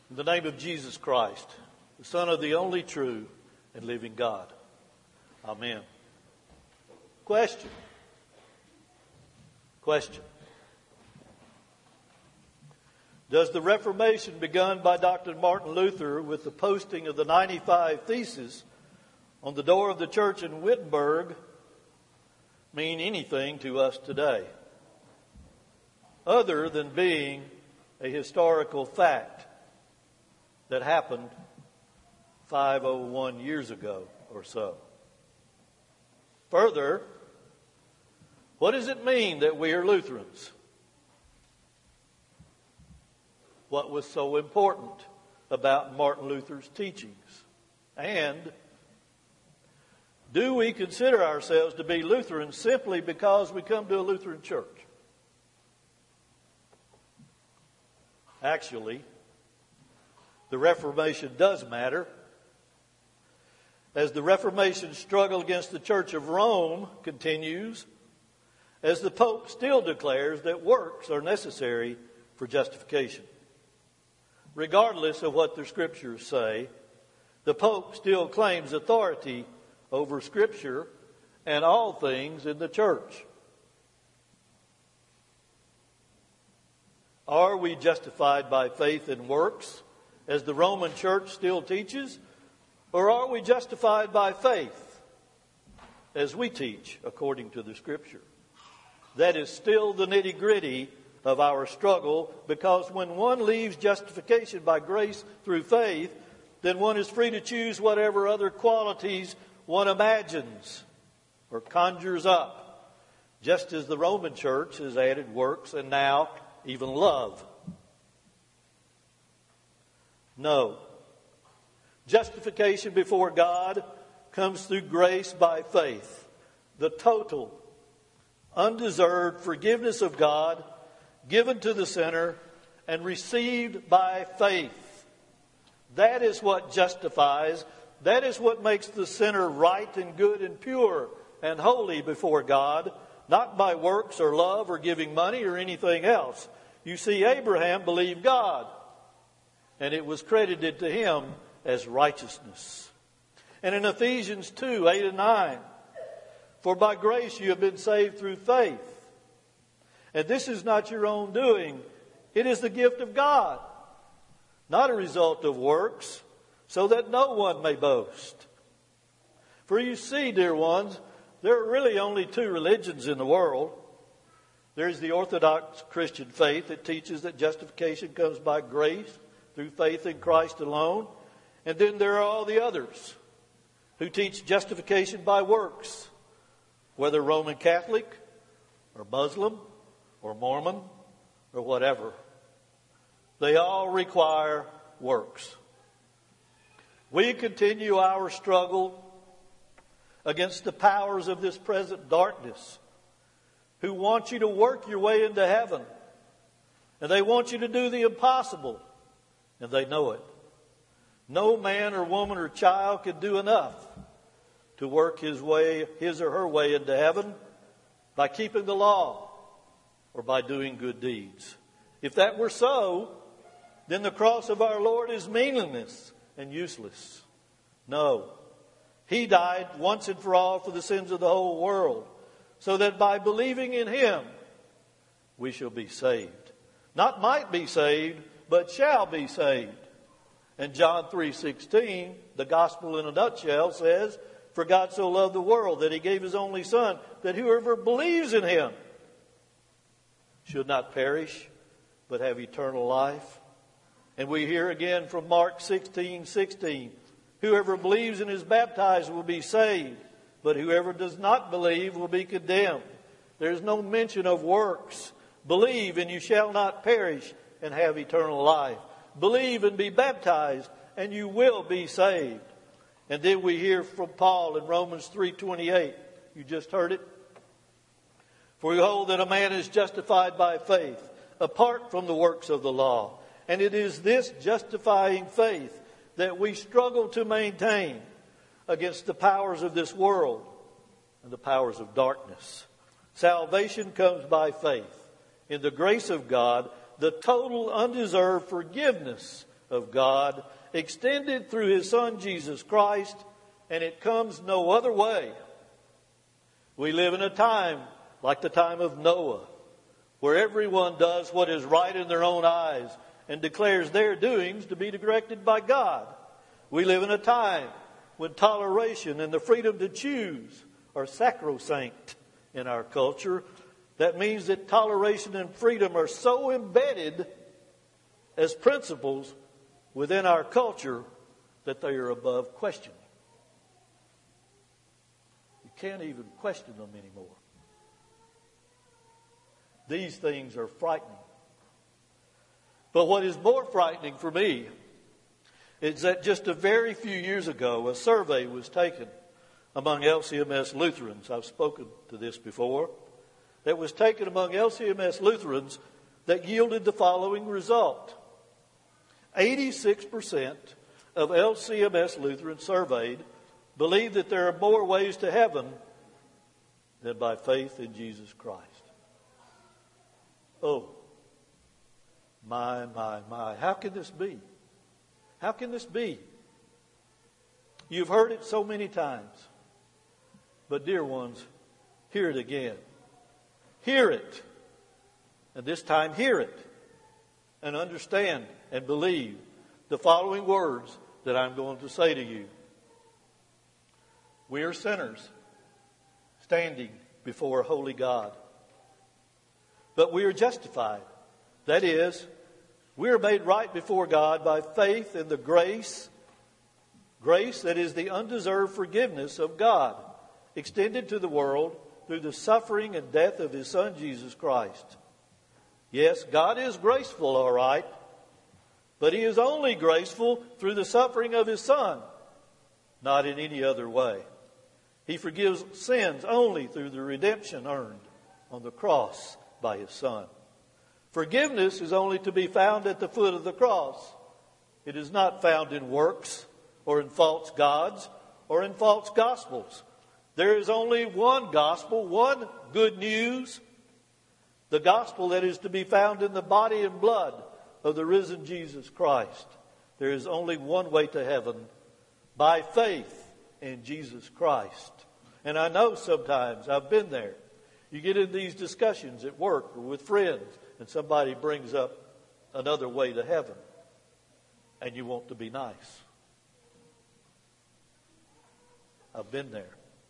In the name of Jesus Christ, the Son of the only true and living God. Amen. Question. Does the Reformation begun by Dr. Martin Luther with the posting of the 95 Theses on the door of the church in Wittenberg mean anything to us today, other than being a historical fact that happened 501 years ago or so? Further, what does it mean that we are Lutherans? What was so important about Martin Luther's teachings? And do we consider ourselves to be Lutherans simply because we come to a Lutheran church? Actually, the Reformation does matter. As the Reformation struggle against the Church of Rome continues, as the Pope still declares that works are necessary for justification. Regardless of what the Scriptures say, the Pope still claims authority over Scripture and all things in the church. Are we justified by faith and works, as the Roman Church still teaches? Or are we justified by faith, as we teach according to the Scripture? That is still the nitty-gritty of our struggle, because when one leaves justification by grace through faith, then one is free to choose whatever other qualities one imagines or conjures up, just as the Roman Church has added works and now even love. No. Justification before God comes through grace by faith. The total, undeserved forgiveness of God given to the sinner and received by faith. That is what justifies. That is what makes the sinner right and good and pure and holy before God, not by works or love or giving money or anything else. You see, Abraham believed God, and it was credited to him as righteousness. And in Ephesians 2, 8 and 9, for by grace you have been saved through faith. And this is not your own doing. It is the gift of God, not a result of works, so that no one may boast. For you see, dear ones, there are really only two religions in the world. There is the Orthodox Christian faith that teaches that justification comes by grace through faith in Christ alone. And then there are all the others who teach justification by works, whether Roman Catholic or Muslim or Mormon or whatever. They all require works. We continue our struggle against the powers of this present darkness, who want you to work your way into heaven. And they want you to do the impossible, and they know it. No man or woman or child can do enough to work his or her way into heaven by keeping the law or by doing good deeds. If that were so, then the cross of our Lord is meaningless and useless. No. He died once and for all for the sins of the whole world, so that by believing in Him, we shall be saved. Not might be saved, but shall be saved. And John 3:16, the gospel in a nutshell, says, for God so loved the world that He gave His only Son, that whoever believes in Him should not perish, but have eternal life. And we hear again from Mark 16:16, whoever believes and is baptized will be saved, but whoever does not believe will be condemned. There is no mention of works. Believe and you shall not perish and have eternal life. Believe and be baptized and you will be saved. And then we hear from Paul in Romans 3:28. You just heard it. For we hold that a man is justified by faith, apart from the works of the law. And it is this justifying faith that we struggle to maintain against the powers of this world and the powers of darkness. Salvation comes by faith in the grace of God, the total undeserved forgiveness of God extended through His Son Jesus Christ, and it comes no other way. We live in a time like the time of Noah, where everyone does what is right in their own eyes and declares their doings to be directed by God. We live in a time when toleration and the freedom to choose are sacrosanct in our culture. That means that toleration and freedom are so embedded as principles within our culture that they are above questioning. You can't even question them anymore. These things are frightening. But what is more frightening for me is that just a very few years ago, a survey was taken among LCMS Lutherans. I've spoken to this before. That was taken among LCMS Lutherans that yielded the following result. 86% of LCMS Lutherans surveyed believe that there are more ways to heaven than by faith in Jesus Christ. Oh, my. How can this be? How can this be? You've heard it so many times. But dear ones, hear it again. Hear it. And this time hear it. And understand and believe the following words that I'm going to say to you. We are sinners standing before a holy God. But we are justified. That is, we are made right before God by faith in the grace that is the undeserved forgiveness of God, extended to the world through the suffering and death of His Son, Jesus Christ. Yes, God is graceful, all right, but He is only graceful through the suffering of His Son, not in any other way. He forgives sins only through the redemption earned on the cross by His Son. Forgiveness is only to be found at the foot of the cross. It is not found in works or in false gods or in false gospels. There is only one gospel, one good news, the gospel that is to be found in the body and blood of the risen Jesus Christ. There is only one way to heaven, by faith in Jesus Christ. And I know sometimes, I've been there, you get in these discussions at work or with friends, and somebody brings up another way to heaven, and you want to be nice. I've been there.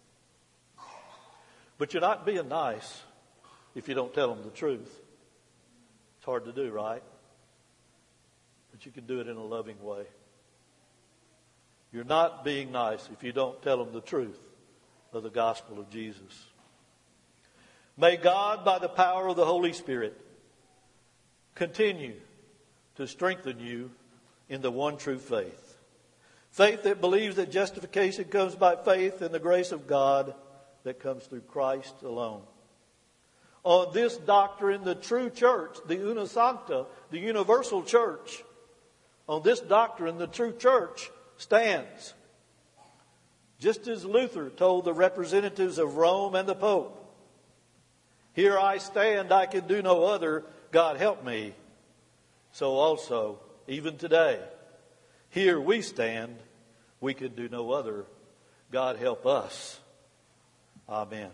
But you're not being nice if you don't tell them the truth. It's hard to do, right? But you can do it in a loving way. You're not being nice if you don't tell them the truth of the gospel of Jesus. May God, by the power of the Holy Spirit, continue to strengthen you in the one true faith. Faith that believes that justification comes by faith in the grace of God that comes through Christ alone. On this doctrine, the true church, the Una Sancta, the universal church, on this doctrine, the true church stands. Just as Luther told the representatives of Rome and the Pope, "Here I stand, I can do no other, God help me." So also, even today, here we stand, we can do no other, God help us. Amen.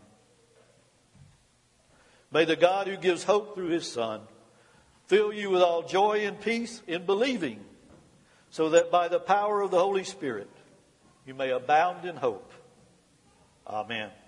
May the God who gives hope through His Son fill you with all joy and peace in believing, so that by the power of the Holy Spirit you may abound in hope. Amen.